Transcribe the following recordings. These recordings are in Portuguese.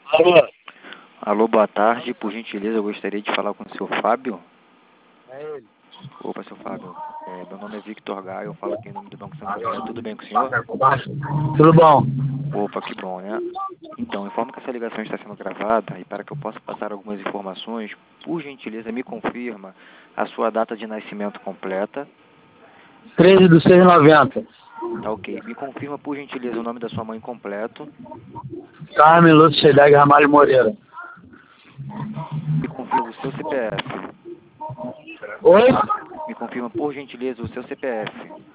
Alô? Alô, boa tarde. Por gentileza, eu gostaria de falar com o senhor Fábio. É ele. Opa, senhor Fábio. Meu nome é Victor Gaio, eu falo aqui em nome do Banco Santander. Tudo bem com o senhor? Tudo bom? Opa, que bom, né? Então, informo que essa ligação está sendo gravada e para que eu possa passar algumas informações, por gentileza, me confirma a sua data de nascimento completa. 13/6/90. Tá ok. Me confirma, por gentileza, o nome da sua mãe completo. Carmen Lúcio Sedeg Ramalho Moreira. Me confirma o seu CPF. Oi? Me confirma, por gentileza, o seu CPF.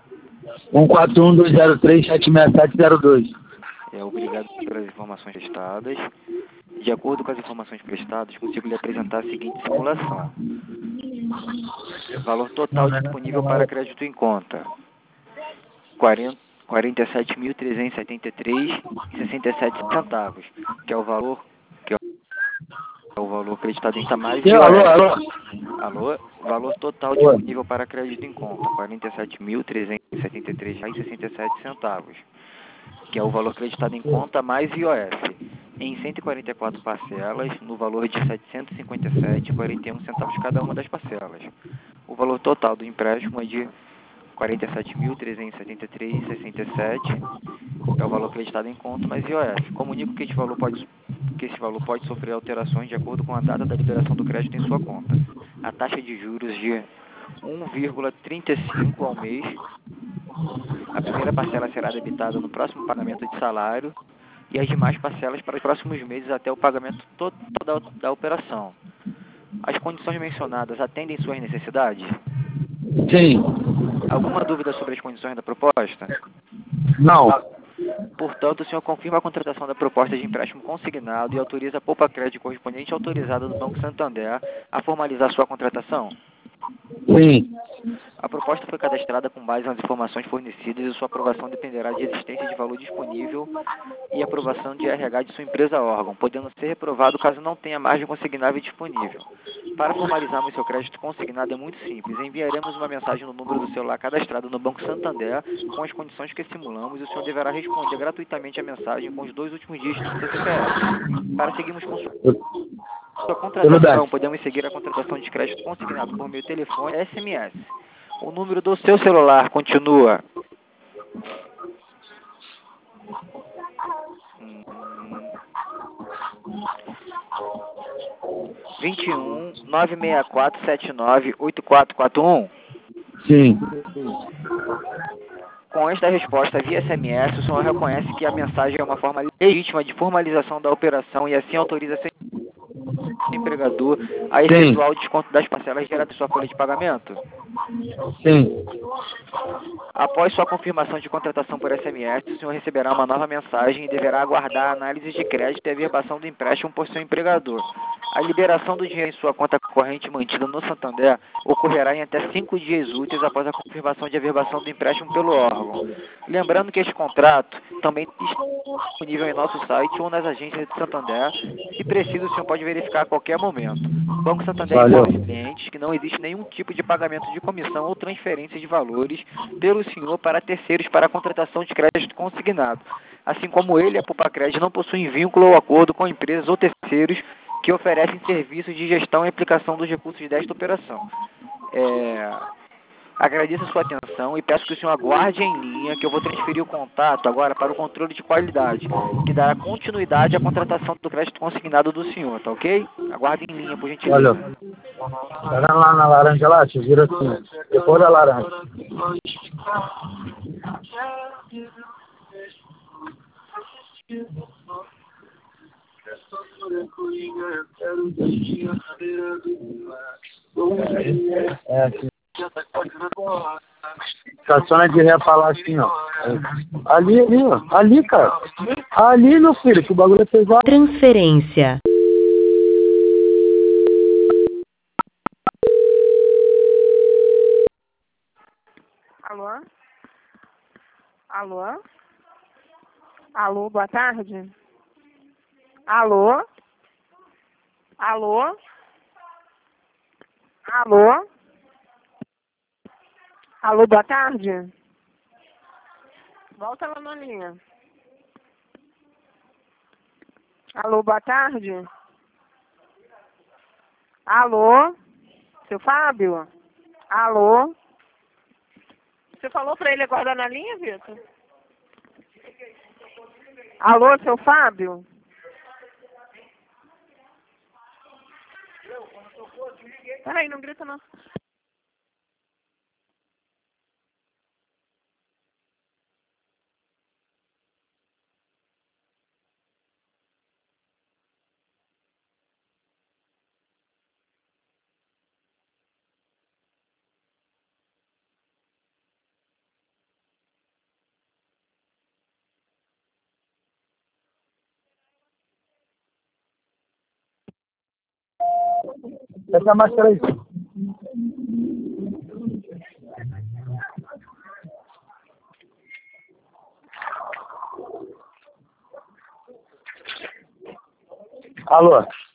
141203767702. Obrigado pelas informações prestadas. De acordo com as informações prestadas, consigo lhe apresentar a seguinte simulação. Valor total disponível para crédito em conta: R$ 47.373,67, que é o valor acreditado em conta mais Sim, alô, IOF. alô. Alô? Valor total Oi. disponível para crédito em conta: R$ 47.373,67, que é o valor acreditado em conta mais IOF, em 144 parcelas, no valor de R$ 757,41 cada uma das parcelas. O valor total do empréstimo é de R$ 47.373,67, é o valor acreditado em conta mais IOF. Comunico que esse valor pode sofrer alterações de acordo com a data da liberação do crédito em sua conta. A taxa de juros de 1,35 ao mês. A primeira parcela será debitada no próximo pagamento de salário e as demais parcelas para os próximos meses até o pagamento total da operação. As condições mencionadas atendem suas necessidades? Sim. Alguma dúvida sobre as condições da proposta? Não. Portanto, o senhor confirma a contratação da proposta de empréstimo consignado e autoriza a poupa-crédito correspondente autorizada do Banco Santander a formalizar sua contratação? Sim. A proposta foi cadastrada com base nas informações fornecidas e sua aprovação dependerá de existência de valor disponível e aprovação de RH de sua empresa órgão, podendo ser reprovado caso não tenha margem consignável disponível. Para formalizarmos seu crédito consignado é muito simples. Enviaremos uma mensagem no número do celular cadastrado no Banco Santander com as condições que simulamos e o senhor deverá responder gratuitamente a mensagem com os 2 últimos dígitos do seu CPF. Para seguirmos com sua Tudo bem. contratação, podemos seguir a contratação de crédito consignado por meio de telefone e SMS. O número do seu celular continua 21 964 79 8441. Sim. Com esta resposta via SMS, o senhor reconhece que a mensagem é uma forma legítima de formalização da operação e assim autoriza seu empregador a Sim. efetuar o desconto das parcelas direto da sua folha de pagamento. Sim. Após sua confirmação de contratação por SMS, o senhor receberá uma nova mensagem e deverá aguardar a análise de crédito e a averbação do empréstimo por seu empregador. A liberação do dinheiro em sua conta corrente mantida no Santander ocorrerá em até 5 dias úteis após a confirmação de averbação do empréstimo pelo órgão. Lembrando que este contrato também está disponível em nosso site ou nas agências de Santander. Se preciso, o senhor pode verificar a qualquer momento. O Banco Santander Valeu. informa aos clientes que não existe nenhum tipo de pagamento de comissão ou transferência de valores pelo senhor para terceiros para a contratação de crédito consignado. Assim como ele, a Poupa-Crédito não possui vínculo ou acordo com empresas ou terceiros que oferecem serviços de gestão e aplicação dos recursos desta operação. Agradeço a sua atenção e peço que o senhor aguarde em linha, que eu vou transferir o contato agora para o controle de qualidade, que dará continuidade à contratação do crédito consignado do senhor, tá ok? Aguarde em linha, por Valeu. gentileza. Pega lá na laranja lá, te vira assim. Depois da laranja. É assim. Estaciona de ré pra lá assim, ó. Ali, ali, ó. Ali, cara. Ali, meu filho, que o bagulho é pesado. Transferência. Alô? Alô? Alô, boa tarde? Alô? Alô? Alô? Alô, boa tarde? Volta lá na linha. Alô, boa tarde. Alô? Seu Fábio? Alô? Você falou pra ele aguardar na linha, Vitor? Alô, seu Fábio? Peraí, não grita não. Essa máscara aí. Alô?